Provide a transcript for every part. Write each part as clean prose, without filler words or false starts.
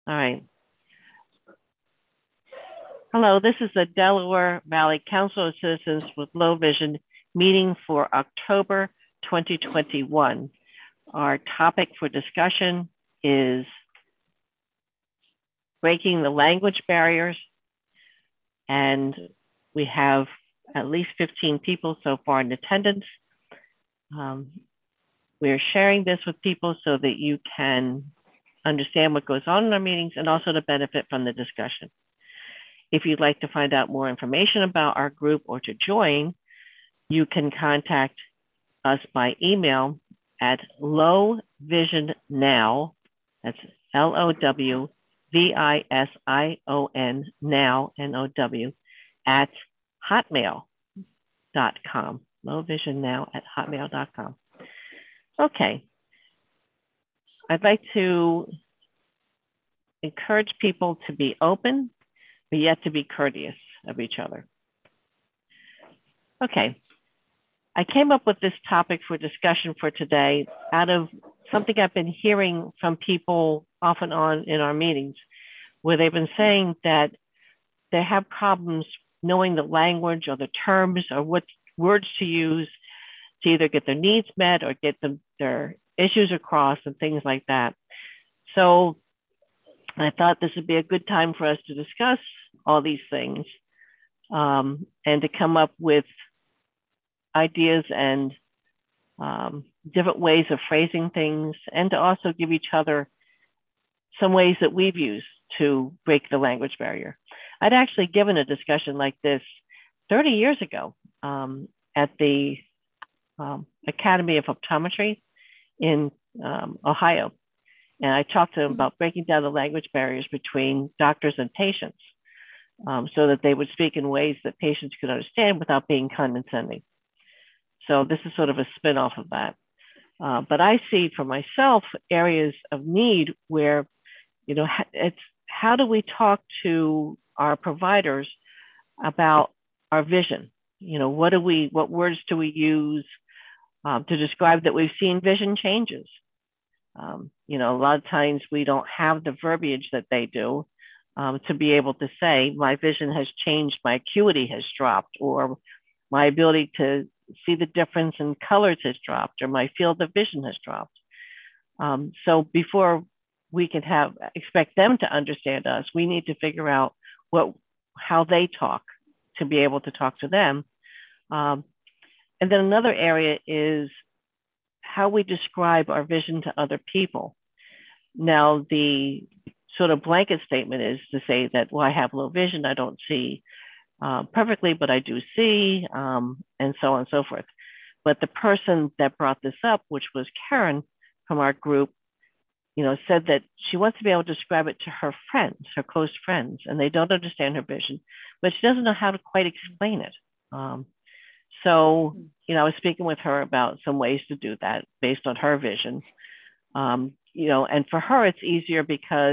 All right. Hello, this is the Delaware Valley Council of Citizens with Low Vision meeting for October 2021. Our topic for discussion is breaking the language barriers, and we have at least 15 people so far in attendance. We're sharing this with people so that you can understand what goes on in our meetings and also to benefit from the discussion. If you'd like to find out more information about our group or to join, you can contact us by email at lowvisionnow, that's LOWVISION now, NOW, at hotmail.com, lowvisionnow@hotmail.com. Okay. I'd like to encourage people to be open, but yet to be courteous of each other. Okay. I came up with this topic for discussion for today out of something I've been hearing from people off and on in our meetings, where they've been saying that they have problems knowing the language or the terms or what words to use to either get their needs met or get their issues across and things like that. So I thought this would be a good time for us to discuss all these things and to come up with ideas and different ways of phrasing things, and to also give each other some ways that we've used to break the language barrier. I'd actually given a discussion like this 30 years ago at the Academy of Optometry in Ohio. And I talked to them about breaking down the language barriers between doctors and patients so that they would speak in ways that patients could understand without being condescending. So this is sort of a spin-off of that. But I see for myself areas of need where, it's how do we talk to our providers about our vision? What words do we use to describe that we've seen vision changes? A lot of times we don't have the verbiage that they do to be able to say, my vision has changed, my acuity has dropped, or my ability to see the difference in colors has dropped, or my field of vision has dropped. So before we can expect them to understand us, we need to figure out how they talk to be able to talk to them. And then another area is how we describe our vision to other people. Now, the sort of blanket statement is to say that, well, I have low vision, I don't see perfectly, but I do see, and so on and so forth. But the person that brought this up, which was Karen from our group, said that she wants to be able to describe it to her friends, her close friends, and they don't understand her vision, but she doesn't know how to quite explain it. So, I was speaking with her about some ways to do that based on her vision. And for her, it's easier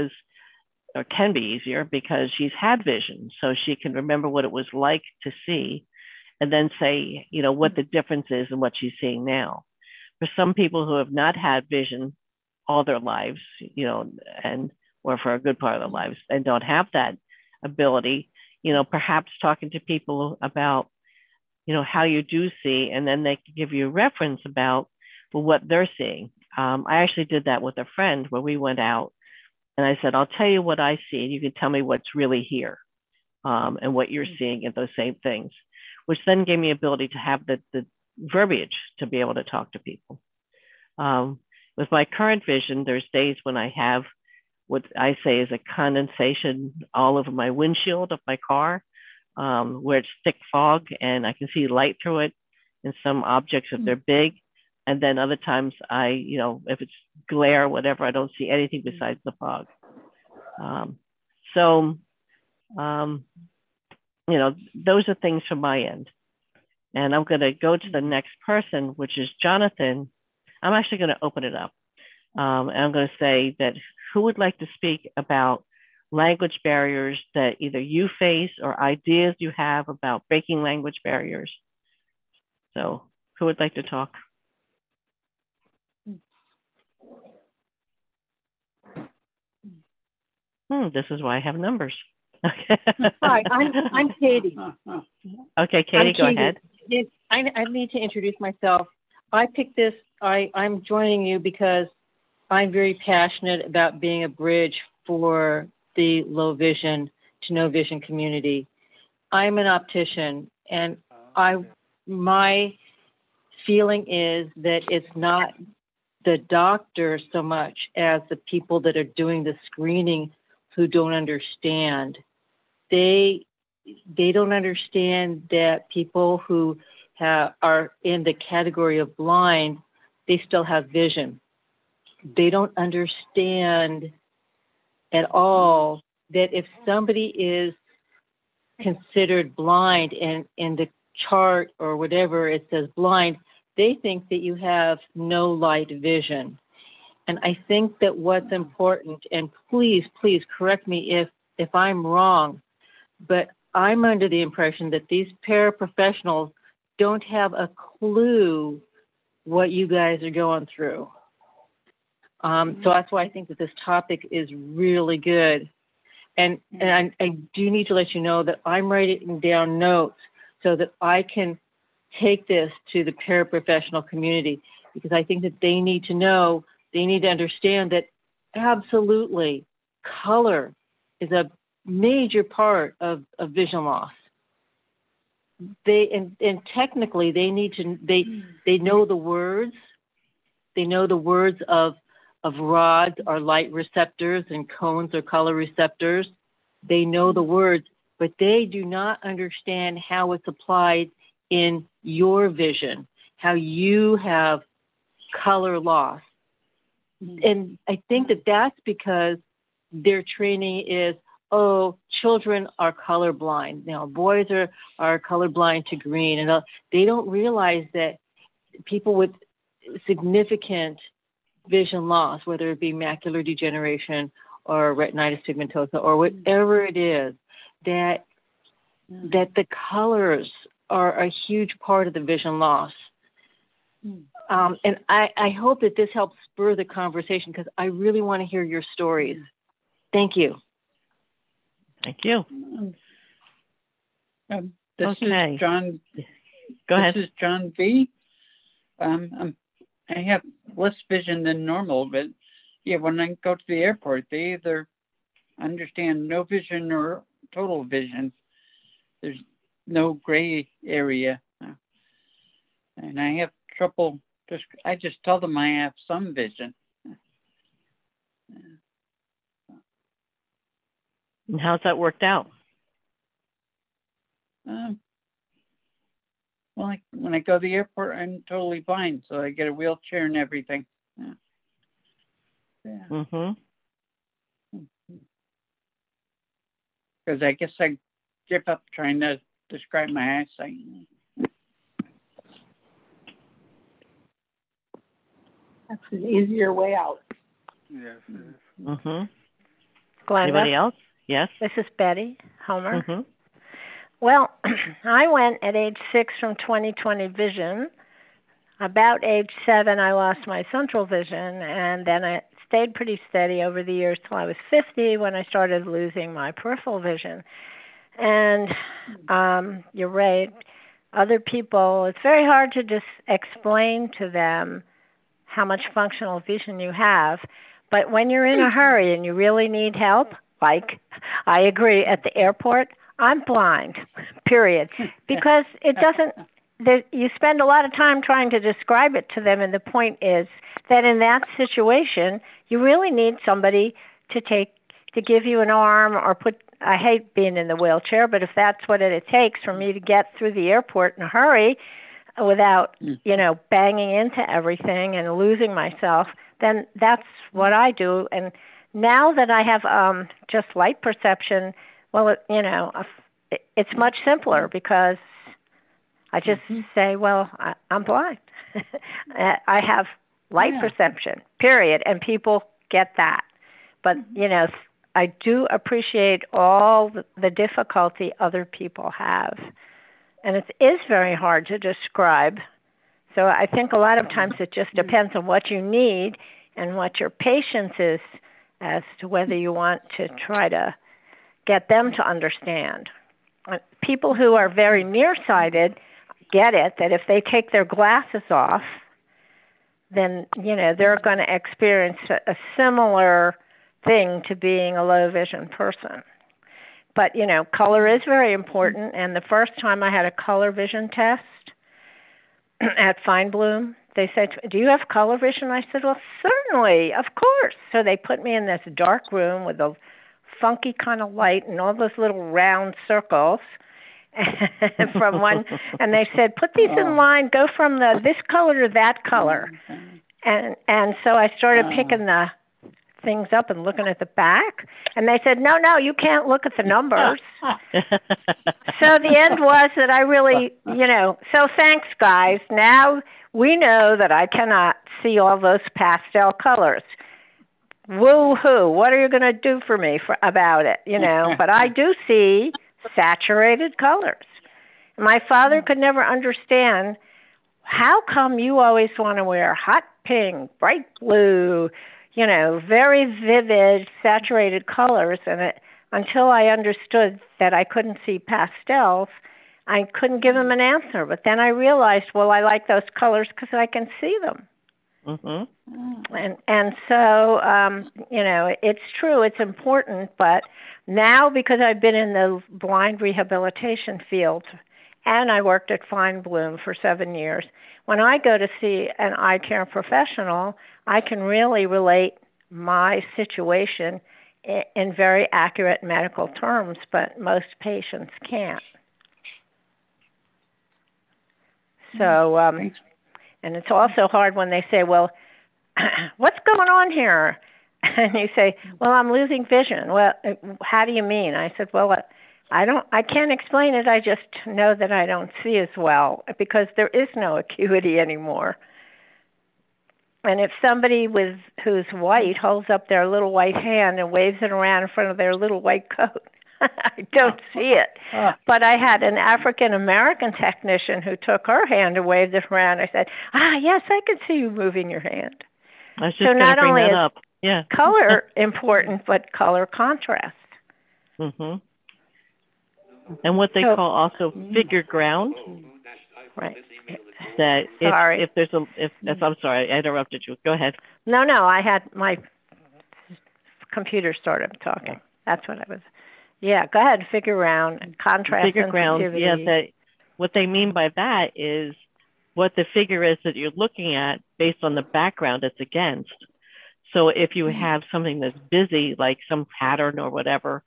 or can be easier because she's had vision. So she can remember what it was like to see and then say, what the difference is and what she's seeing now. For some people who have not had vision all their lives, or for a good part of their lives and don't have that ability, perhaps talking to people about, how you do see, and then they can give you a reference about what they're seeing. I actually did that with a friend where we went out and I said, I'll tell you what I see, and you can tell me what's really here and what you're seeing in those same things, which then gave me ability to have the verbiage to be able to talk to people. With my current vision, there's days when I have what I say is a condensation all over my windshield of my car, where it's thick fog and I can see light through it in some objects if they're big. And then other times if it's glare or whatever, I don't see anything besides the fog. Those are things from my end. And I'm going to go to the next person, which is Jonathan. I'm actually going to open it up. And I'm going to say that who would like to speak about language barriers that either you face or ideas you have about breaking language barriers? So who would like to talk? This is why I have numbers. Okay. Hi, I'm Katie. Okay, Katie, go ahead. I need to introduce myself. I picked this. I'm joining you because I'm very passionate about being a bridge for the low vision to no vision community. I'm an optician, and my feeling is that it's not the doctor so much as the people that are doing the screening who don't understand. They don't understand that people who are in the category of blind, they still have vision. They don't understand at all that if somebody is considered blind and in the chart or whatever it says blind, they think that you have no light vision. And I think that what's important, and please correct me if I'm wrong, but I'm under the impression that these paraprofessionals don't have a clue what you guys are going through. So that's why I think that this topic is really good. And I do need to let you know that I'm writing down notes so that I can take this to the paraprofessional community, because I think that they need to know, they need to understand that absolutely color is a major part of vision loss. And technically they need to, they know the words. They know the words of rods are light receptors and cones are color receptors. They know the words, but they do not understand how it's applied in your vision, how you have color loss. And I think that that's because their training is, oh, children are colorblind. Now, boys are colorblind to green. And they don't realize that people with significant vision loss, whether it be macular degeneration or retinitis pigmentosa or whatever it is, that the colors are a huge part of the vision loss. And I hope that this helps spur the conversation, because I really want to hear your stories. Thank you. Thank you. This is John. Go ahead. This is John V. I have less vision than normal, but yeah, when I go to the airport, they either understand no vision or total vision. There's no gray area. And I have trouble, I just tell them I have some vision. And how's that worked out? Well, when I go to the airport, I'm totally blind, so I get a wheelchair and everything. Because I guess I give up trying to describe my eyesight. That's an easier way out. Yes, it is. Glenda? Anybody else? Yes. This is Betty Homer. Well, I went at age 6 from 20/20 vision. About age 7, I lost my central vision, and then I stayed pretty steady over the years till I was 50 when I started losing my peripheral vision. And you're right. Other people, it's very hard to just explain to them how much functional vision you have. But when you're in a hurry and you really need help, like I agree at the airport, I'm blind, period. Because it doesn't, you spend a lot of time trying to describe it to them, and the point is that in that situation, you really need somebody to give you an arm or I hate being in the wheelchair, but if that's what it takes for me to get through the airport in a hurry without, banging into everything and losing myself, then that's what I do. And now that I have just light perception, well, it's much simpler because I just say, well, I'm blind. I have light perception, period. And people get that. But, I do appreciate all the difficulty other people have. And it is very hard to describe. So I think a lot of times it just depends on what you need and what your patience is as to whether you want to try to get them to understand. People who are very nearsighted get it, that if they take their glasses off, then, they're going to experience a similar thing to being a low vision person. But, color is very important. And the first time I had a color vision test at Feinbloom, they said, "Do you have color vision?" I said, "Well, certainly, of course." So they put me in this dark room with a funky kind of light and all those little round circles from one, and they said, "Put these in line, go from this color to that color." And so I started picking the things up and looking at the back, and they said, no, you can't look at the numbers. So the end was that I really, so thanks, guys. Now we know that I cannot see all those pastel colors. Woo-hoo, what are you going to do for me about it, But I do see saturated colors. My father could never understand, how come you always want to wear hot pink, bright blue, very vivid, saturated colors? And until I understood that I couldn't see pastels, I couldn't give him an answer. But then I realized, well, I like those colors because I can see them. Mm-hmm. And so, it's true, it's important. But now, because I've been in the blind rehabilitation field, and I worked at Feinbloom for 7 years, when I go to see an eye care professional, I can really relate my situation in very accurate medical terms, but most patients can't. So, and it's also hard when they say, well, what's going on here? And you say, well, I'm losing vision. Well, how do you mean? I said, well, I can't explain it. I just know that I don't see as well because there is no acuity anymore. And if somebody who's white holds up their little white hand and waves it around in front of their little white coat, I don't see it. But I had an African-American technician who took her hand and waved it around. I said, yes, I can see you moving your hand. I was just so not only is up. Yeah. color important, but color contrast. Mm-hmm. And what they call also figure ground. Right. That I'm sorry, I interrupted you. Go ahead. No, I had my computer started talking. That's what I was. Yeah, go ahead. Figure ground and contrast. Figure ground. Yeah, what they mean by that is what the figure is that you're looking at based on the background it's against. So if you have something that's busy, like some pattern or whatever,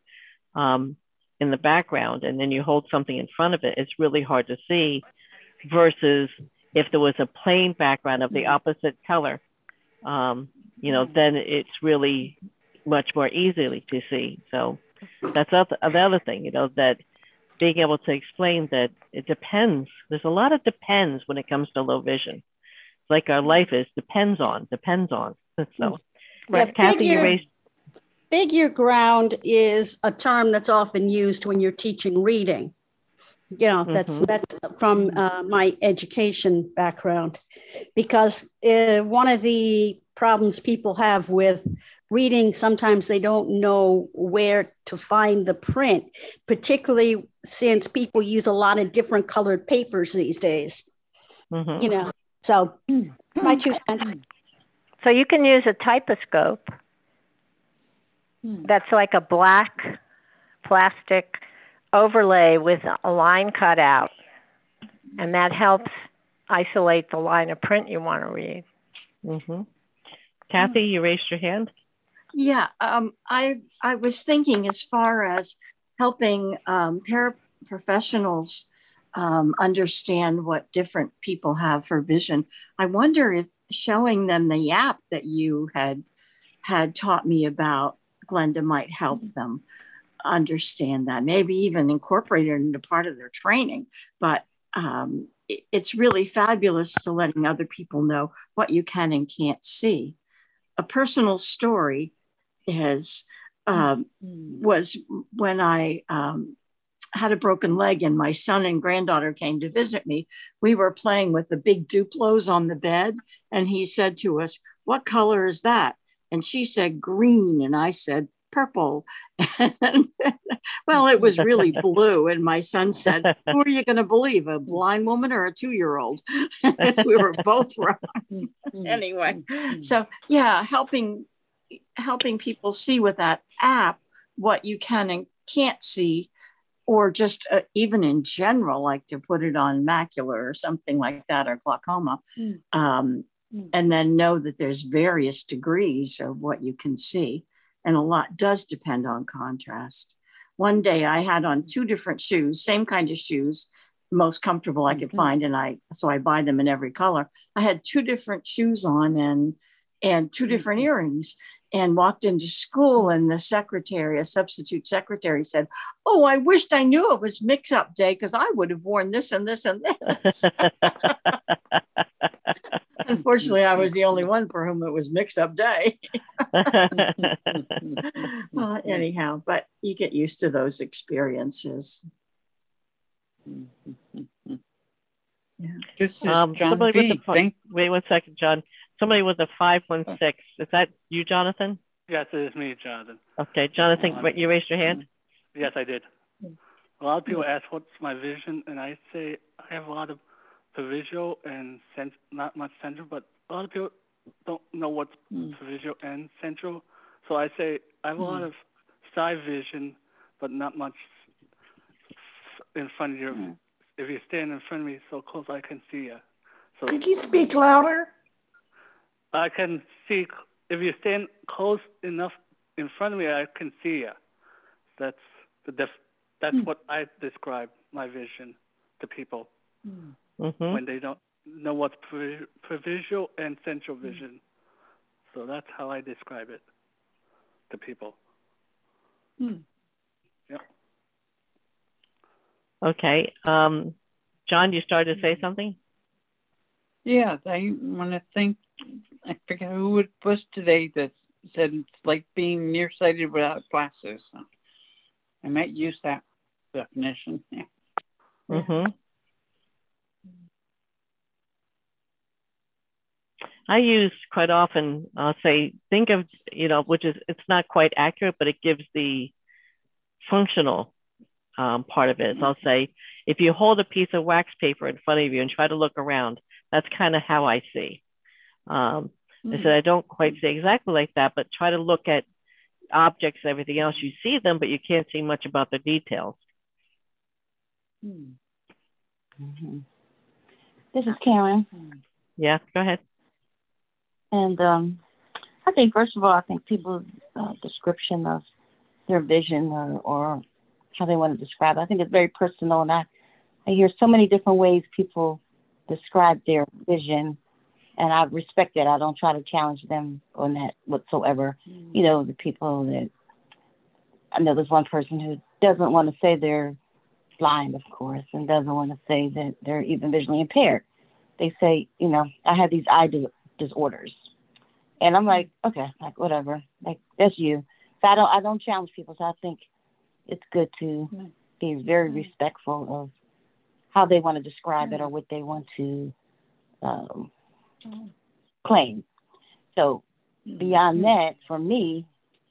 in the background, and then you hold something in front of it, it's really hard to see, versus if there was a plain background of the opposite color, then it's really much more easily to see. So that's the other thing, that being able to explain that it depends. There's a lot of depends when it comes to low vision. It's like our life is depends on. So, right. Kathy, figure ground is a term that's often used when you're teaching reading. That's from my education background, because one of the problems people have with reading, sometimes they don't know where to find the print, particularly since people use a lot of different colored papers these days. Mm-hmm. So my 2 cents. So you can use a typoscope. That's like a black plastic overlay with a line cut out, and that helps isolate the line of print you want to read. Mm-hmm. Kathy, you raised your hand. Yeah, I was thinking as far as helping paraprofessionals understand what different people have for vision. I wonder if showing them the app that you had taught me about, Glenda, might help them understand that, maybe even incorporate it into part of their training. But it's really fabulous to letting other people know what you can and can't see. A personal story was when I had a broken leg and my son and granddaughter came to visit me. We were playing with the big Duplos on the bed, and he said to us, "What color is that?" And she said green, and I said purple. Well, it was really blue. And my son said, who are you going to believe, a blind woman or a 2-year-old? We were both wrong. Anyway, so yeah, helping people see with that app what you can and can't see, or just even in general, like to put it on macular or something like that, or glaucoma, and then know that there's various degrees of what you can see. And a lot does depend on contrast. One day I had on 2 different shoes, same kind of shoes, most comfortable I could find. And so I buy them in every color. I had 2 different shoes on and 2 different earrings, and walked into school, and the secretary, a substitute secretary, said, oh, I wished I knew it was mix-up day, because I would have worn this and this and this. Unfortunately, I was the only one for whom it was mix-up day. Anyhow, but you get used to those experiences. Yeah. John wait 1 second, John. Somebody with a 516. Is that you, Jonathan? Yes, it is me, Jonathan. Okay, Jonathan, you raised your hand? Yes, I did. A lot of people ask what's my vision, and I say I have a lot of visual and not much central, but a lot of people don't know what's visual and central. So I say I have a lot of side vision, but not much in front of you. If you stand in front of me so close, I can see you. So could you speak louder? I can see. If you stand close enough in front of me, I can see you. That's what I describe my vision to people when they don't know what's perivisual and central vision. So that's how I describe it to people. Yeah. Okay. John, you started to say something? Yeah, I want to thank, I forget who it was today that said it's like being nearsighted without glasses. I might use that definition. Yeah. I use quite often, I'll say, think of, which is, it's not quite accurate, but it gives the functional part of it. So I'll say, if you hold a piece of wax paper in front of you and try to look around, that's kind of how I see. I said, I don't quite say exactly like that, but try to look at objects and everything else. You see them, but you can't see much about the details. This is Karen. Yeah, go ahead. And I think, first of all, I think people's description of their vision or how they want to describe it, I think it's very personal. And I hear so many different ways people describe their vision. And I respect that. I don't try to challenge them on that whatsoever. The people that, I know there's one person who doesn't want to say they're blind, of course, and doesn't want to say that they're even visually impaired. They say, I have these eye disorders. And I'm like, okay, like whatever, like that's you. So I don't challenge people. So I think it's good to be very respectful of how they want to describe it or what they want to claim. So beyond that, for me,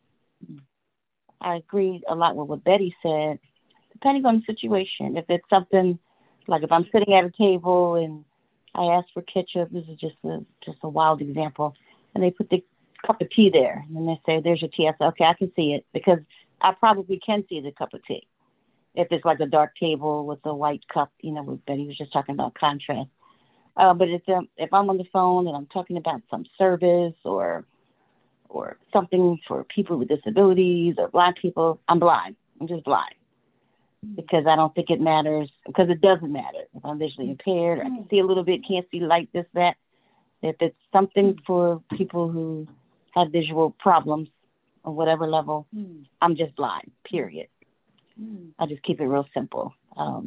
I agree a lot with what Betty said, depending on the situation. If it's something like if I'm sitting at a table and I ask for ketchup, this is just a wild example, and they put the cup of tea there, and then they say, there's your tea. I say, okay, I can see it, because I probably can see the cup of tea. If it's like a dark table with a white cup, what Betty was just talking about, contrast. But if I'm on the phone and I'm talking about some service or something for people with disabilities or blind people, I'm blind. I'm just blind. Because I don't think it matters, because it doesn't matter if I'm visually impaired or I can see a little bit, can't see light, this, that. If it's something for people who have visual problems on whatever level, I'm just blind, period. I just keep it real simple. I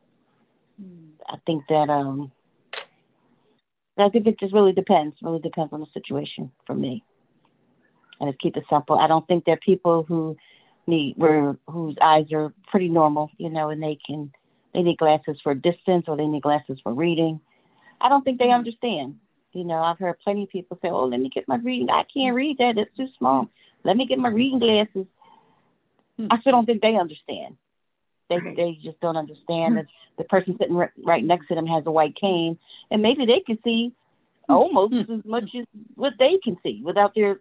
think that I think it just really depends on the situation for me. And just keep it simple. I don't think there are people whose eyes are pretty normal, and they need glasses for distance or they need glasses for reading. I don't think they understand. You know, I've heard plenty of people say, "Oh, let me get my reading. I can't read that. It's too small. Let me get my reading glasses." I still don't think they understand. They just don't understand that the person sitting right next to them has a white cane, and maybe they can see almost as much as what they can see without their,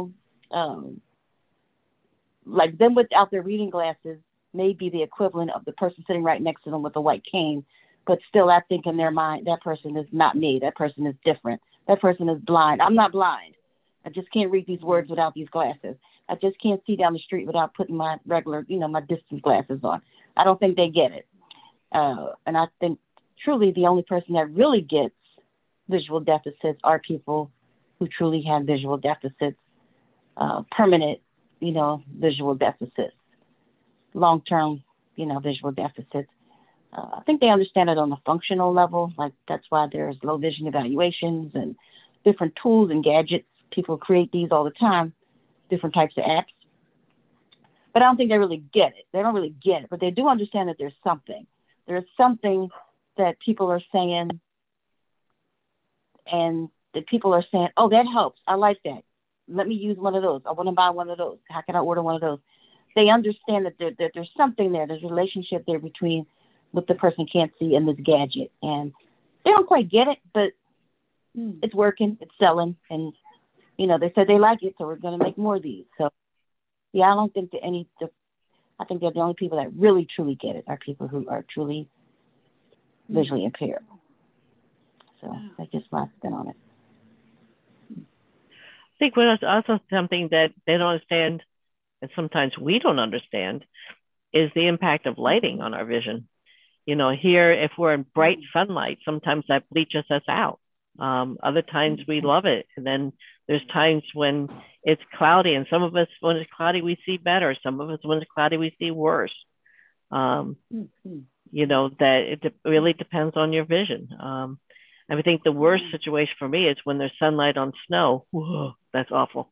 like them without their reading glasses may be the equivalent of the person sitting right next to them with a white cane. But still, I think in their mind, that person is not me. That person is different. That person is blind. I'm not blind. I just can't read these words without these glasses. I just can't see down the street without putting my regular, my distance glasses on. I don't think they get it. And I think truly the only person that really gets visual deficits are people who truly have visual deficits, permanent, visual deficits, long-term, visual deficits. I think they understand it on a functional level. Like that's why there's low vision evaluations and different tools and gadgets. People create these all the time, different types of apps. But I don't think they really get it. They don't really get it, but they do understand that there's something. There's something that people are saying, and that people are saying, "Oh, that helps. I like that. Let me use one of those. I want to buy one of those. How can I order one of those?" They understand that there's something there. There's a relationship there between what the person can't see and this gadget. And they don't quite get it, but it's working. It's selling. And, they said they like it, so we're going to make more of these. So, yeah, I don't think I think they're the only people that really, truly get it are people who are truly visually impaired. So that's just my spin on it. I think what also something that they don't understand, and sometimes we don't understand, is the impact of lighting on our vision. Here, if we're in bright sunlight, sometimes that bleaches us out. Other times we love it. And then there's times when it's cloudy, and some of us, when it's cloudy, we see better. Some of us, when it's cloudy, we see worse. That it really depends on your vision. I think the worst situation for me is when there's sunlight on snow. Whoa, that's awful.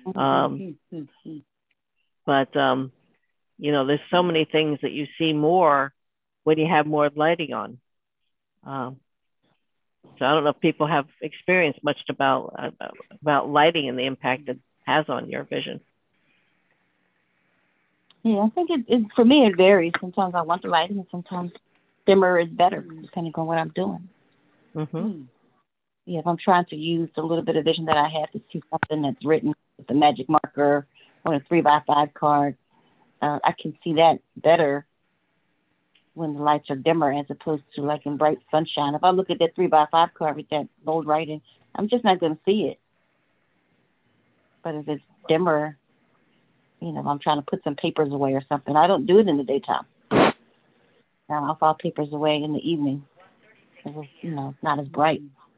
But there's so many things that you see more when you have more lighting on. So I don't know if people have experienced much about lighting and the impact it has on your vision. Yeah, I think it for me it varies. Sometimes I want the lighting, and sometimes dimmer is better, depending on what I'm doing. Mm-hmm. Yeah, if I'm trying to use a little bit of vision that I have to see something that's written with a magic marker on a 3x5 card, I can see that better when the lights are dimmer as opposed to like in bright sunshine. If I look at that 3x5 card with that bold writing, I'm just not going to see it. But if it's dimmer, if I'm trying to put some papers away or something, I don't do it in the daytime. I'll file papers away in the evening. It's not as bright.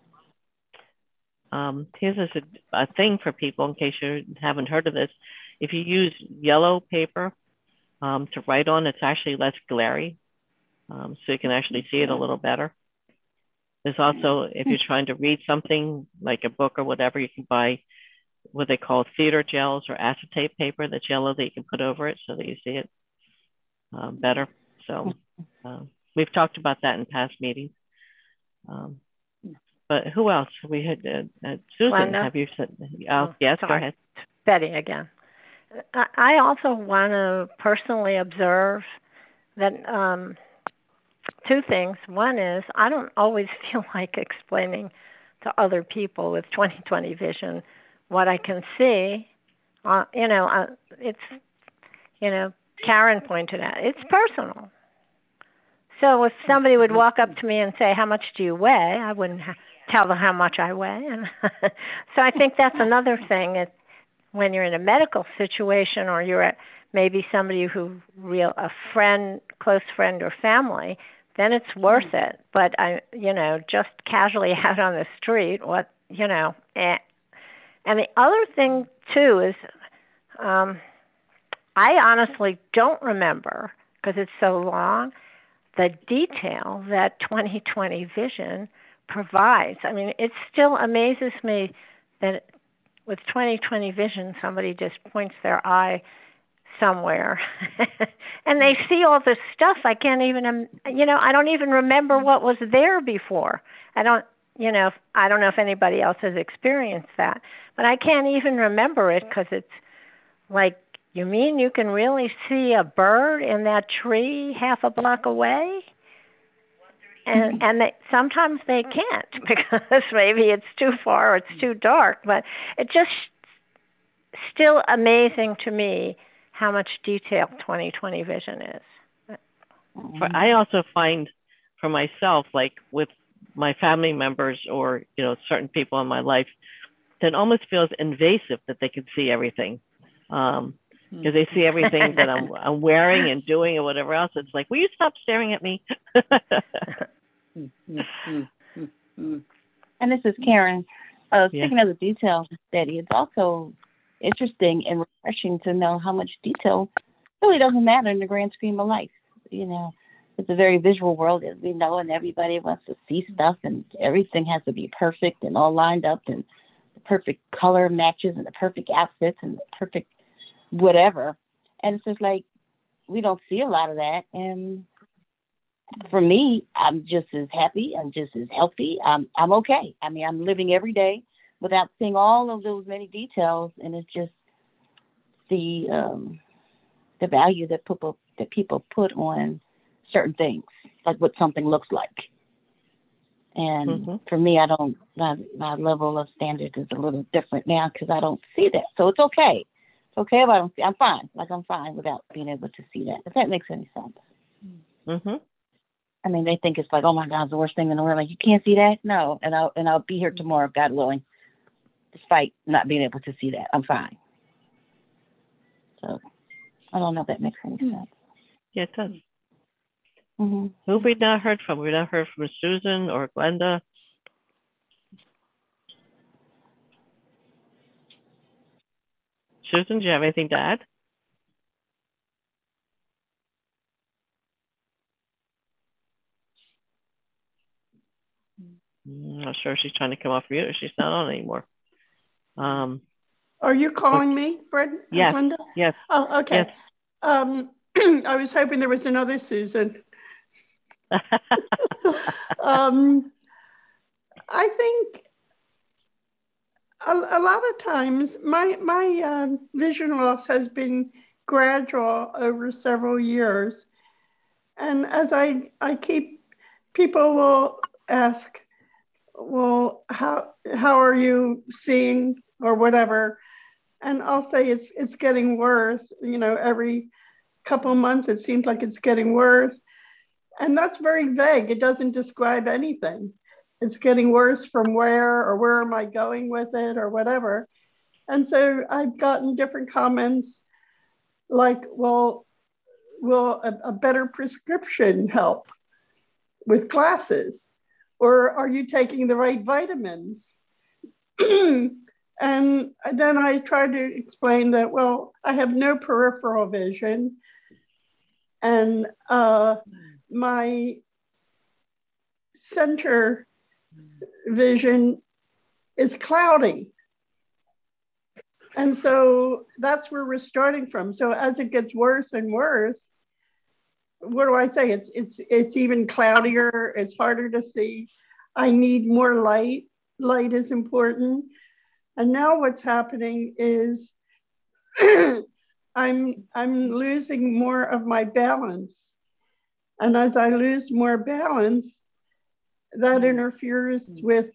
Here's a thing for people, in case you haven't heard of this. If you use yellow paper to write on, it's actually less glary. So you can actually see it a little better. There's also, if you're trying to read something like a book or whatever, you can buy what they call theater gels or acetate paper that's yellow that you can put over it so that you see it better. So we've talked about that in past meetings. But who else? We had Susan. Glenda? Have you said? Yes, sorry. Go ahead. Betty again. I also want to personally observe that two things. One is I don't always feel like explaining to other people with 20/20 vision what I can see. It's, Karen pointed out, it's personal. So if somebody would walk up to me and say, "How much do you weigh?" I wouldn't tell them how much I weigh. And so I think that's another thing. When you're in a medical situation, or you're at maybe somebody a friend, close friend or family, then it's worth it. But just casually out on the street, And the other thing too is, I honestly don't remember, because it's so long, the detail that 20/20 vision provides. I mean, it still amazes me that with 20/20 vision, somebody just points their eye somewhere and they see all this stuff. I can't even, I don't even remember what was there before. you know, I don't know if anybody else has experienced that, but I can't even remember it because it's like, you mean you can really see a bird in that tree half a block away? And sometimes they can't because maybe it's too far or it's too dark, but it just still amazing to me how much detail 20/20 vision is. I also find for myself, like with my family members or, you know, certain people in my life, that it almost feels invasive that they can see everything. Because they see everything that I'm wearing and doing or whatever else. It's like, will you stop staring at me? And this is Karen. Speaking of the details, Betty, it's also interesting and refreshing to know how much detail really doesn't matter in the grand scheme of life. You know, it's a very visual world, as we know, and everybody wants to see stuff, and everything has to be perfect and all lined up, and the perfect color matches, and the perfect outfits, and the perfect whatever. And it's just like, we don't see a lot of that. And for me, I'm just as happy, I'm just as healthy, I'm okay. I mean, I'm living every day without seeing all of those many details, and it's just the value that people put on certain things, like what something looks like. And for me, my level of standard is a little different now because I don't see that. So it's okay. It's okay if I don't see. I'm fine. Like, I'm fine without being able to see that. If that makes any sense. I mean, they think it's like, oh my God, it's the worst thing in the world. Like, you can't see that? No. And I'll be here tomorrow, God willing, despite not being able to see that. I'm fine. So I don't know if that makes any sense. Yeah, it does. Who have we not heard from? We've not heard from Susan or Glenda. Susan, do you have anything to add? I'm not sure if she's trying to come off mute or she's not on anymore. Are you calling me, Brett? Yes. Glenda? Yes. Oh, okay. Yes. I was hoping there was another Susan. I think a lot of times my vision loss has been gradual over several years. And as I keep, people will ask, well, how are you seeing or whatever? And I'll say it's getting worse. You know, every couple of months, it seems like it's getting worse. And that's very vague. It doesn't describe anything. It's getting worse from where, or where am I going with it, or whatever. And so I've gotten different comments like, well, will a better prescription help with glasses? Or are you taking the right vitamins? And then I try to explain that, well, I have no peripheral vision, and my center vision is cloudy. And so that's where we're starting from. So as it gets worse and worse, what do I say? It's even cloudier. It's harder to see. I need more light. Light is important. And now what's happening is I'm losing more of my balance. And as I lose more balance, that interferes with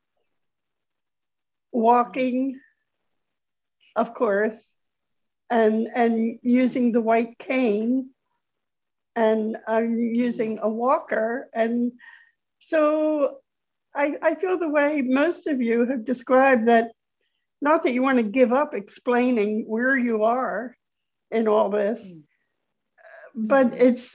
walking, of course, and using the white cane. And I'm using a walker. And so I feel the way most of you have described, that not that you want to give up explaining where you are in all this, but it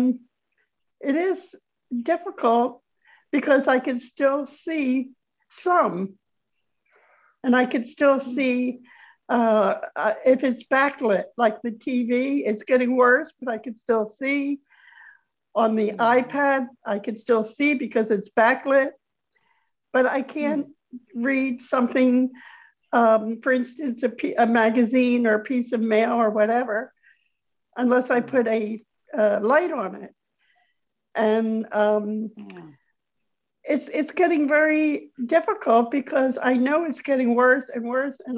is difficult because I can still see some, and I can still see if it's backlit, like the TV, it's getting worse, but I can still see. On the iPad, I can still see because it's backlit, but I can't read something, for instance, a magazine or a piece of mail or whatever, unless I put a light on it. And it's getting very difficult because I know it's getting worse and worse, and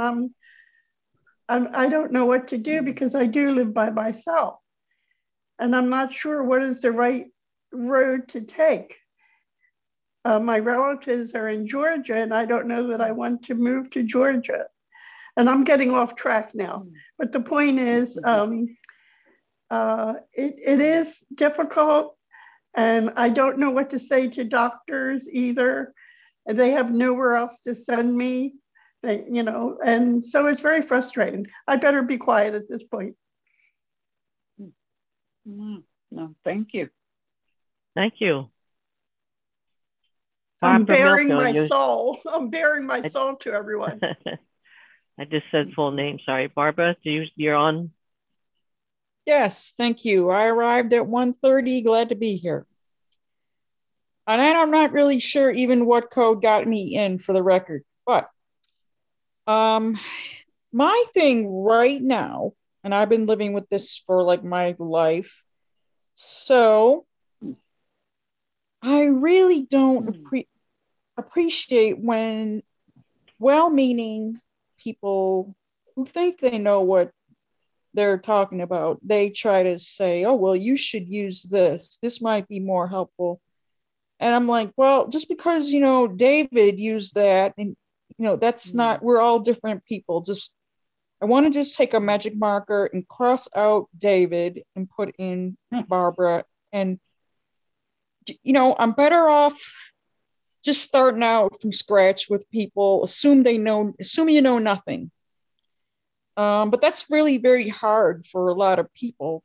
I don't know what to do because I do live by myself, and I'm not sure what is the right road to take. My relatives are in Georgia, and I don't know that I want to move to Georgia. And I'm getting off track now. But the point is, it is difficult, and I don't know what to say to doctors either. And they have nowhere else to send me, and so it's very frustrating. I better be quiet at this point. No, thank you. Thank you. I'm bearing my soul. I'm bearing my soul to everyone. I just said full name. Sorry, Barbara. You're on. Yes, thank you. I arrived at 1:30. Glad to be here. And I'm not really sure even what code got me in, for the record. But my thing right now, and I've been living with this for like my life, so I really don't appreciate when well-meaning people who think they know what they're talking about, they try to say, oh, well, you should use this. This might be more helpful. And I'm like, well, just because, David used that, and, that's not, we're all different people. I want to just take a magic marker and cross out David and put in Barbara. And, I'm better off just starting out from scratch with people, assume you know nothing. But that's really very hard for a lot of people.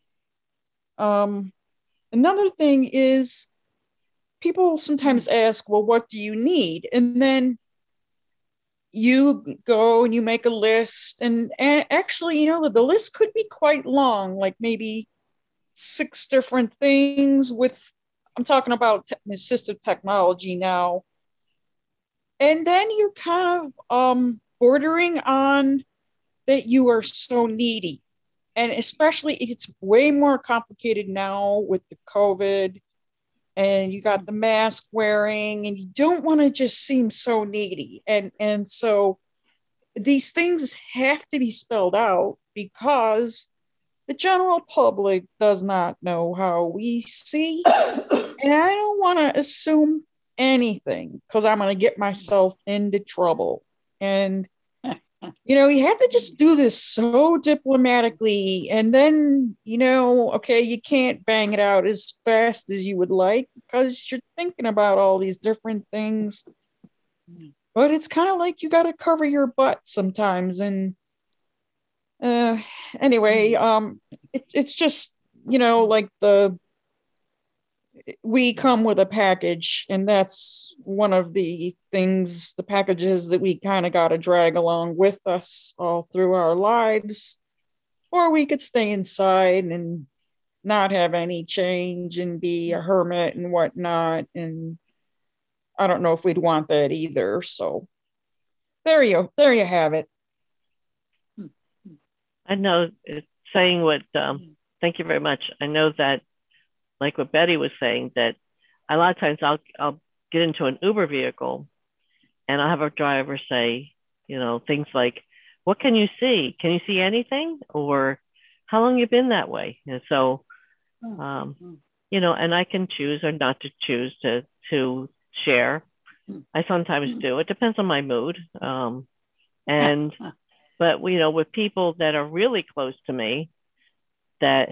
Another thing is people sometimes ask, well, what do you need? And then you go and you make a list. And actually, the list could be quite long, like maybe 6 different things I'm talking about assistive technology now. And then you're kind of bordering on that you are so needy. And especially it's way more complicated now with the COVID, and you got the mask wearing, and you don't want to just seem so needy. And so these things have to be spelled out because the general public does not know how we see. And I don't want to assume anything because I'm going to get myself into trouble. And you have to just do this so diplomatically, and then, okay, you can't bang it out as fast as you would like because you're thinking about all these different things. But it's kind of like you got to cover your butt sometimes. And anyway, it's just, like we come with a package, and that's one of the packages that we kind of got to drag along with us all through our lives. Or we could stay inside and not have any change and be a hermit and whatnot. And I don't know if we'd want that either. So there you have it. I know it's saying what, thank you very much. I know that, like what Betty was saying, that a lot of times I'll get into an Uber vehicle and I'll have a driver say, things like, what can you see? Can you see anything? Or how long you been that way? And so, and I can choose or not to choose to share. I sometimes do. It depends on my mood. But with people that are really close to me, that,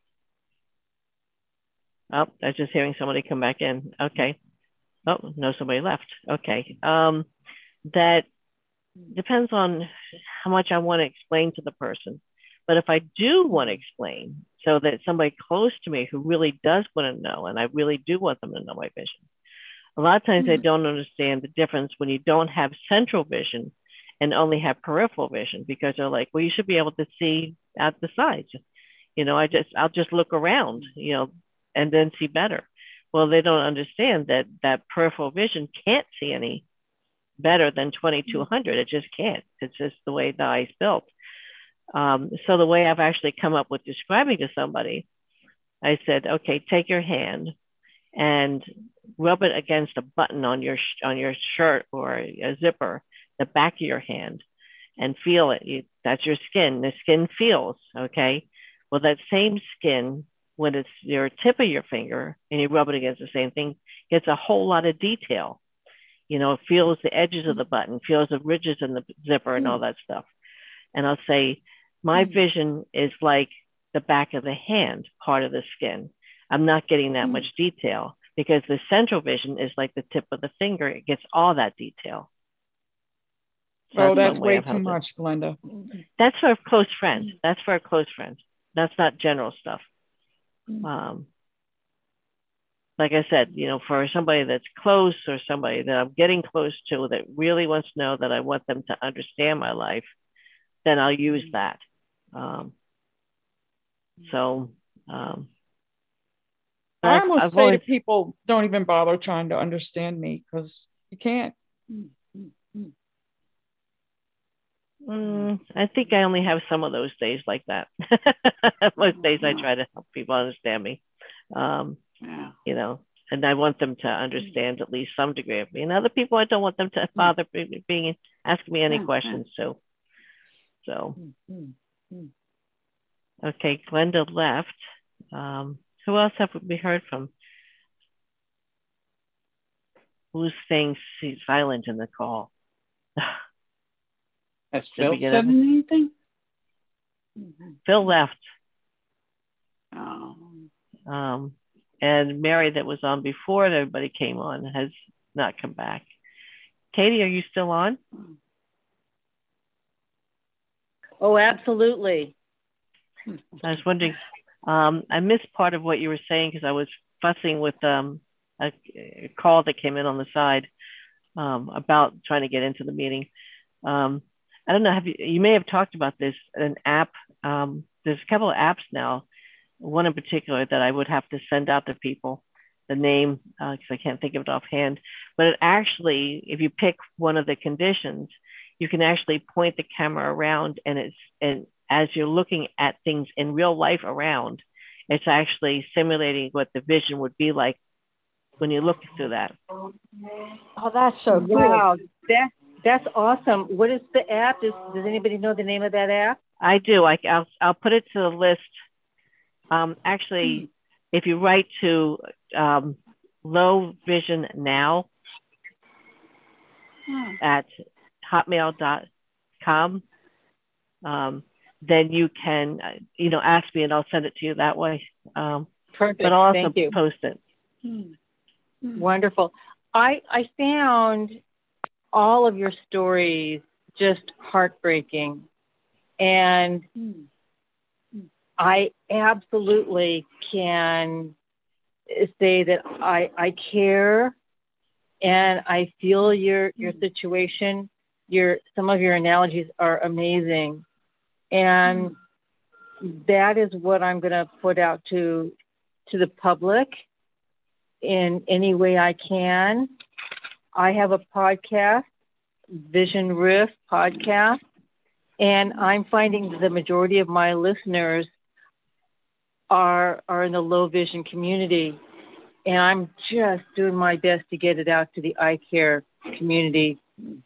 oh, I was just hearing somebody come back in. Okay. Oh, no, somebody left. Okay. That depends on how much I want to explain to the person. But if I do want to explain, so that somebody close to me who really does want to know, and I really do want them to know my vision, a lot of times they don't understand the difference when you don't have central vision and only have peripheral vision, because they're like, well, you should be able to see out the sides. I'll just look around, and then see better. Well, they don't understand that peripheral vision can't see any better than 2200. It just can't. It's just the way the eye's built. So the way I've actually come up with describing to somebody, I said, okay, take your hand and rub it against a button on your shirt or a zipper, the back of your hand, and feel it. That's your skin. The skin feels, okay? Well, that same skin, when it's your tip of your finger and you rub it against the same thing, gets a whole lot of detail. You know, it feels the edges of the button, feels the ridges in the zipper and all that stuff. And I'll say, my vision is like the back of the hand, part of the skin. I'm not getting that much detail because the central vision is like the tip of the finger. It gets all that detail. So that's way too much, Glenda. That's for close friends. That's for a close friend. That's not general stuff. Like I said, you know, for somebody that's close or somebody that I'm getting close to that really wants to know that I want them to understand my life, then I'll use that. I almost say to people, don't even bother trying to understand me because you can't. I think I only have some of those days like that. Most days I try to help people understand me, you know, and I want them to understand at least some degree of me. And other people, I don't want them to bother asking me any questions. So, okay, Glenda left. Who else have we heard from? Who's staying silent in the call? Has Phil said anything? Phil left. Oh. And Mary, that was on before everybody came on, has not come back. Katie, are you still on? Oh, absolutely. I was wondering, I missed part of what you were saying because I was fussing with a call that came in on the side about trying to get into the meeting. I don't know, you may have talked about this, an app. There's a couple of apps now, one in particular that I would have to send out to people, the name, because I can't think of it offhand. But it actually, if you pick one of the conditions, you can actually point the camera around and as you're looking at things in real life around, it's actually simulating what the vision would be like when you look through that. Oh, that's so cool. Wow, that's awesome. What is the app? Does anybody know the name of that app? I do. I'll put it to the list. Actually, if you write to Low Vision Now at hotmail.com, then you can, ask me and I'll send it to you that way. Perfect. But I'll also Thank you. post it. Wonderful. I found all of your stories just heartbreaking. And I absolutely can say that I care and I feel your situation. Some of your analogies are amazing. And that is what I'm going to put out to the public in any way I can. I have a podcast, Vision Riff podcast, and I'm finding the majority of my listeners are in the low vision community. And I'm just doing my best to get it out to the eye care community.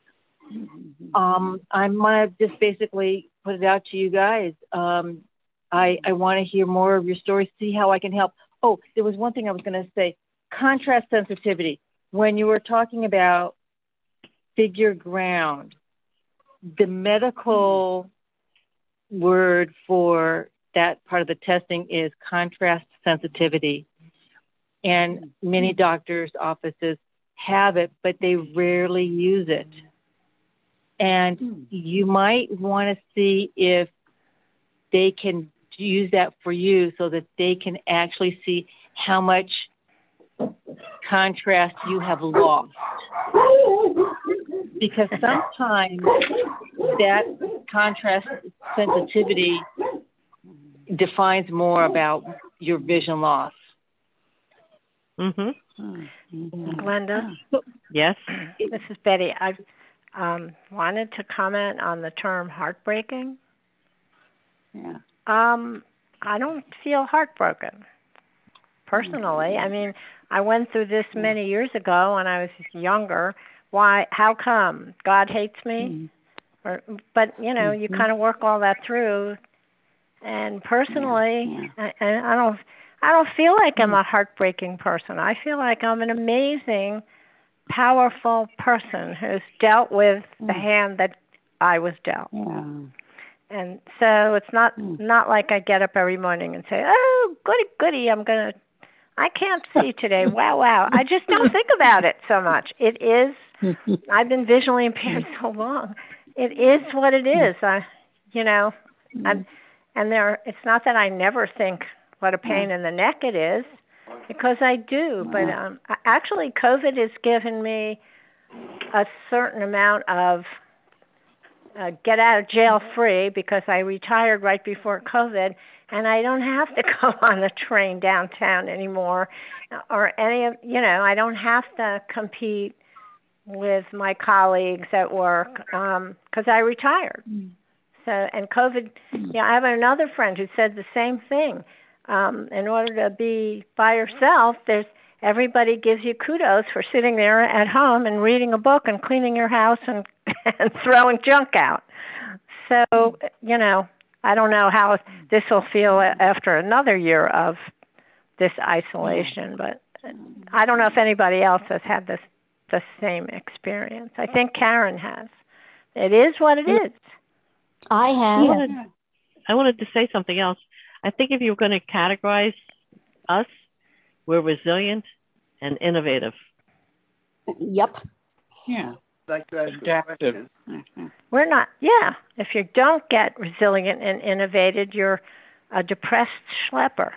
I want to just basically put it out to you guys. I want to hear more of your stories, see how I can help. Oh, there was one thing I was going to say, contrast sensitivity. When you were talking about figure ground, the medical word for that part of the testing is contrast sensitivity. And many doctors' offices have it, but they rarely use it. And you might want to see if they can use that for you so that they can actually see how much contrast you have lost. Because sometimes that contrast sensitivity defines more about your vision loss. Glenda? Yes? This is Betty. I wanted to comment on the term heartbreaking. Yeah. I don't feel heartbroken. personally. I mean, I went through this many years ago when I was younger. Why? How come? God hates me? But you know, you kind of work all that through. And personally, I don't feel like I'm a heartbreaking person. I feel like I'm an amazing, powerful person who's dealt with the hand that I was dealt. And so it's not like I get up every morning and say, "Oh, goody, I can't see today. Wow." I just don't think about it so much. It is. I've been visually impaired so long. It is what it is. It's not that I never think what a pain in the neck it is, because I do. But actually, COVID has given me a certain amount of get out of jail free, because I retired right before COVID, and I don't have to go on the train downtown anymore, or I don't have to compete with my colleagues at work because I retired. So, and COVID, I have another friend who said the same thing. In order to be by yourself, everybody gives you kudos for sitting there at home and reading a book and cleaning your house and throwing junk out. So, I don't know how this will feel after another year of this isolation, but I don't know if anybody else has had the same experience. I think Karen has. It is what it is. I have. I wanted to say something else. I think if you're going to categorize us, we're resilient and innovative. Yep. Yeah. Like to ask Adaptive. We're not. Yeah. If you don't get resilient and innovative, you're a depressed schlepper.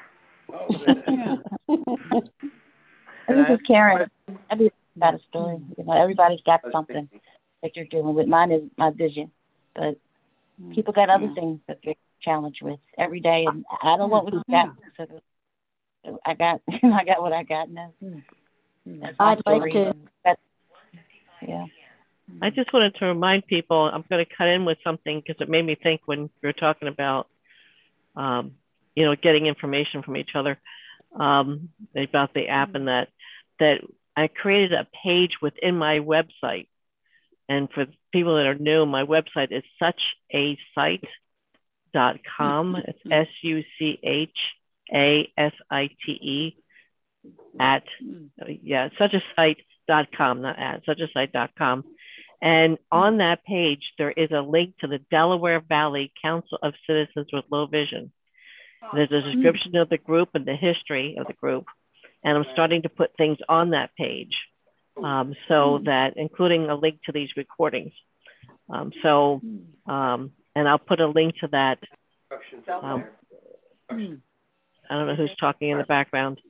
This is Karen. Everybody's got a story. Everybody's got something that you're dealing with. Mine is my vision, but people got other things that they're challenged with every day, and I don't want what you got. So I got what I got now. I'd like to. I just wanted to remind people, I'm going to cut in with something because it made me think when we were talking about, getting information from each other about the app, and that I created a page within my website. And for people that are new, my website is suchasite.com. It's SUCHASITE suchasite.com, not at, suchasite.com. And on that page, there is a link to the Delaware Valley Council of Citizens with Low Vision. There's a description of the group and the history of the group. And I'm starting to put things on that page, so that, including a link to these recordings. And I'll put a link to that. I don't know who's talking in the background.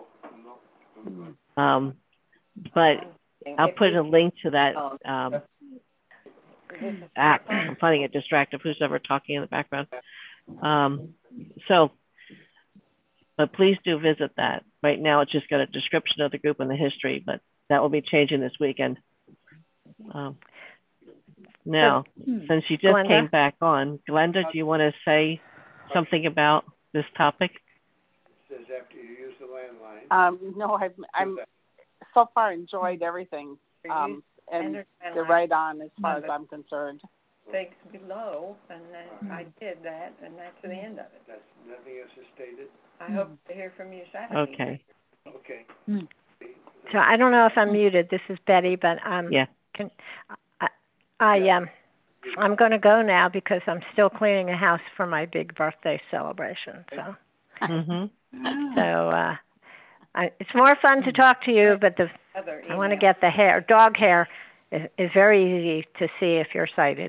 But I'll put a link to that app. I'm finding it distractive, who's ever talking in the background. But please do visit that. Right now, it's just got a description of the group and the history, but that will be changing this weekend. Now, since you just Glenda? came back on, Glenda, do you want to say something about this topic? Says after you use the landline. No, I'm so far enjoyed everything, and they're right on as far as I'm concerned. Thanks below, and then I did that, and that's the end of it. That's nothing else is stated. I hope to hear from you Saturday. Okay. So I don't know if I'm muted. This is Betty, but I'm going to go now because I'm still cleaning the house for my big birthday celebration. So, it's more fun to talk to you, but I want to get the hair. Dog hair is very easy to see if you're sighted.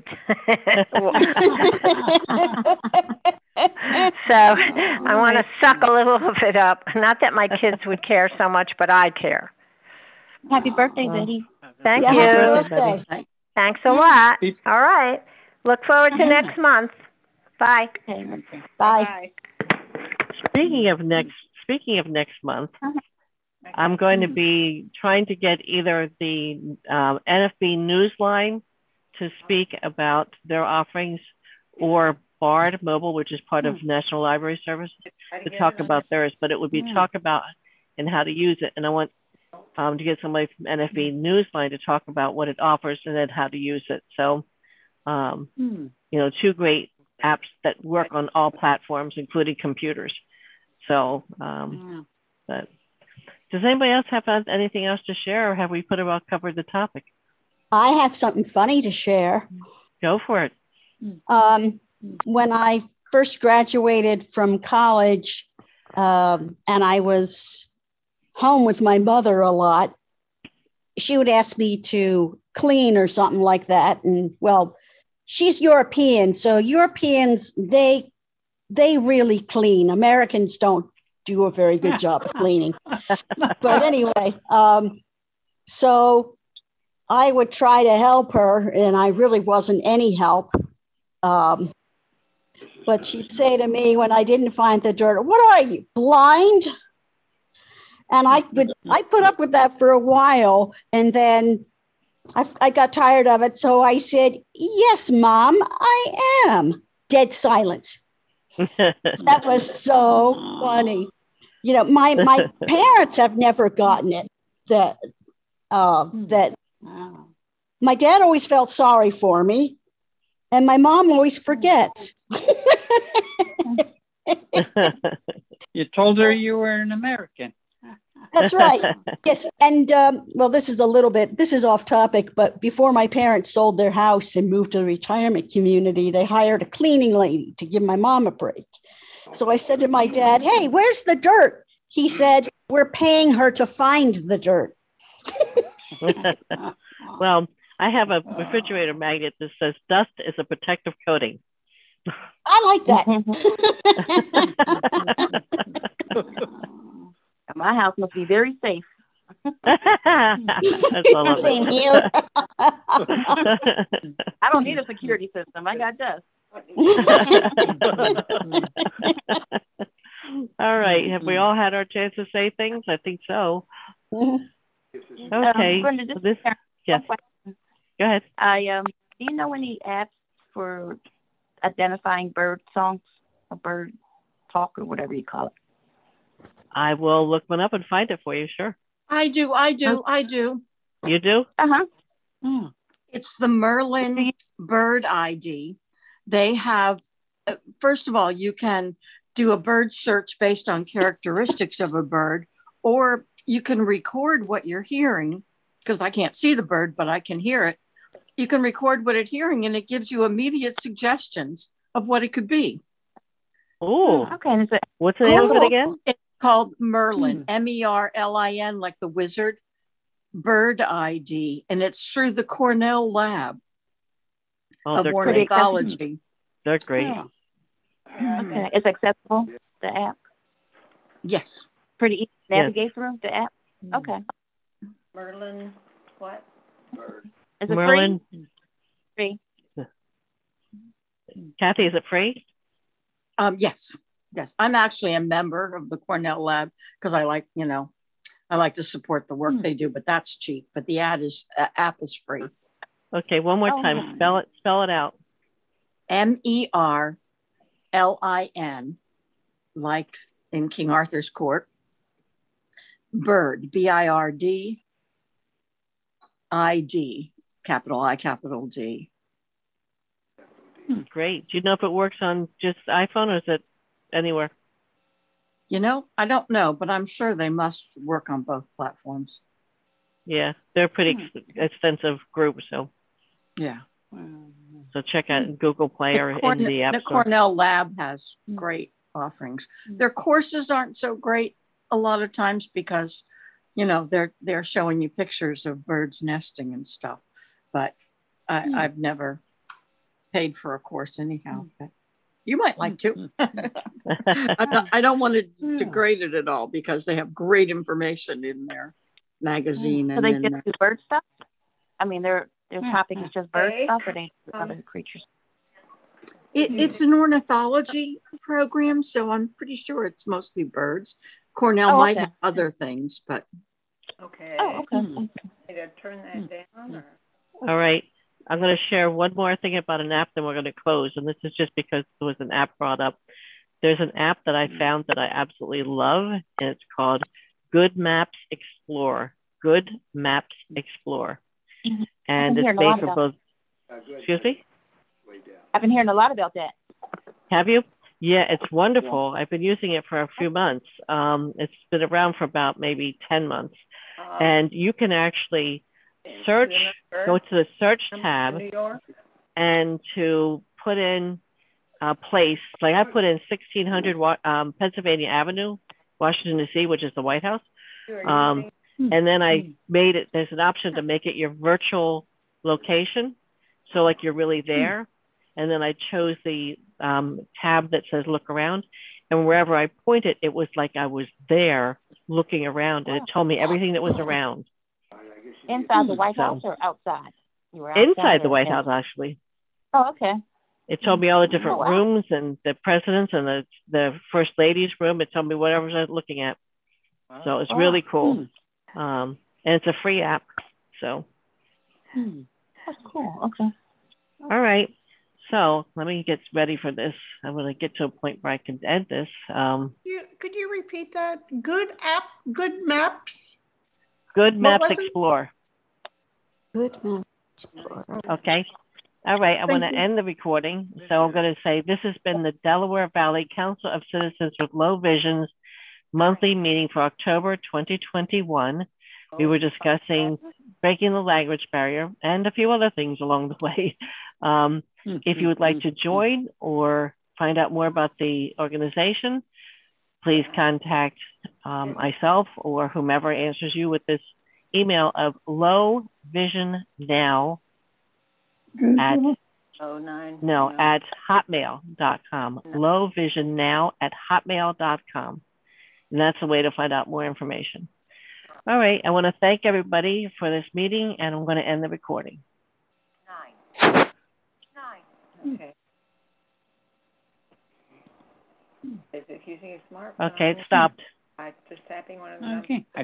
So I want to suck a little of it up. Not that my kids would care so much, but I care. Happy birthday, Betty. Thank you. Happy birthday. Thanks a lot. All right. Look forward to next month. Bye. Bye. Speaking of next month, I'm going to be trying to get either the NFB Newsline to speak about their offerings, or BARD Mobile, which is part of National Library Service, to talk about theirs. But it would be talk about and how to use it. And I want to get somebody from NFB Newsline to talk about what it offers and then how to use it. So, you know, 2 great apps that work on all platforms, including computers. So, but does anybody else have anything else to share, or have we pretty well covered the topic? I have something funny to share. Go for it. When I first graduated from college, and I was home with my mother a lot, she would ask me to clean or something like that. And well, she's European, so Europeans, they really clean. Americans don't do a very good job of cleaning. But anyway, so I would try to help her, and I really wasn't any help. But she'd say to me when I didn't find the dirt, "What are you, blind?" And I put up with that for a while, and then I got tired of it. So I said, "Yes, Mom, I am." Dead silence. That was so funny. You know, my parents have never gotten it. That my dad always felt sorry for me, and my mom always forgets. You told her you were an American. That's right. Yes. And well, this is off topic, but before my parents sold their house and moved to the retirement community, they hired a cleaning lady to give my mom a break. So I said to my dad, "Hey, where's the dirt?" He said, "We're paying her to find the dirt." Well, I have a refrigerator magnet that says dust is a protective coating. I like that. My house must be very safe. Same here. I don't need a security system. I got dust. All right. Have we all had our chance to say things? I think so. Okay. Yes. Go ahead. Do you know any apps for identifying bird songs or bird talk or whatever you call it? I will look one up and find it for you. Sure. I do. You do? It's the Merlin Bird ID. They have, first of all, you can do a bird search based on characteristics of a bird, or you can record what you're hearing, because I can't see the bird, but I can hear it. You can record what it's hearing, and it gives you immediate suggestions of what it could be. Oh, okay. What's the name of it again? It's called Merlin, Merlin, like the wizard, Bird ID, and it's through the Cornell Lab of ornithology. They're great. Yeah. Okay, it's accessible, the app? Yes. Pretty easy to navigate through the app? Okay. Merlin, what? Is it Merlin. Free? Kathy, is it free? Yes. I'm actually a member of the Cornell Lab because I like to support the work they do, but that's cheap. But the app is free. Okay, one more time. Spell it out. MERLIN, like in King Arthur's court. Bird, BIRD, ID, capital I, capital D. Great. Do you know if it works on just iPhone or is it anywhere? I don't know, but I'm sure they must work on both platforms. Yeah, they're a pretty extensive group, so. Yeah. So check out Google Play or in the App Store. The Cornell Lab has great offerings. Their courses aren't so great a lot of times because, they're showing you pictures of birds nesting and stuff. But I've never paid for a course anyhow. But you might like to. I don't want to degrade it at all because they have great information in their magazine. So they just do bird stuff? I mean, their topic is just bird stuff, or they do other creatures? It's an ornithology program, so I'm pretty sure it's mostly birds. Cornell might have other things, but. Okay. Oh, okay. Need to turn that down? Or? All right. I'm going to share one more thing about an app, then we're going to close. And this is just because there was an app brought up. There's an app that I found that I absolutely love, and it's called Good Maps Explore. Good Maps Explore. And it's made for both. Excuse me? I've been hearing a lot about that. Have you? Yeah, it's wonderful. I've been using it for a few months. It's been around for about maybe 10 months. And you can actually search, go to the search tab, and to put in a place, like I put in 1600 Pennsylvania Avenue, Washington, D.C., which is the White House. And then I made it, there's an option to make it your virtual location. So like you're really there. And then I chose the tab that says look around. And wherever I pointed, it was like I was there looking around, and it told me everything that was around. Inside the White House or outside? You were outside inside the White House, actually. Oh, okay. It told me all the different rooms and the president's and the first lady's room. It told me whatever I was looking at. So it's really cool. And it's a free app. So. That's cool. Okay. All right. So let me get ready for this. I'm going to get to a point where I can end this. Could you repeat that? Good app, good maps? Good Maps Explore. Good Maps Explore. Okay. All right. I want to end the recording. So I'm going to say this has been the Delaware Valley Council of Citizens with Low Vision's monthly meeting for October 2021. We were discussing breaking the language barrier and a few other things along the way. If you would like to join or find out more about the organization, please contact myself or whomever answers you with this email of lowvisionnow at hotmail.com. lowvisionnow@hotmail.com. And that's a way to find out more information. All right. I want to thank everybody for this meeting, and I'm going to end the recording. 9. Okay. Is it using a smartphone? Okay, it stopped. I'm just tapping one of them. Okay.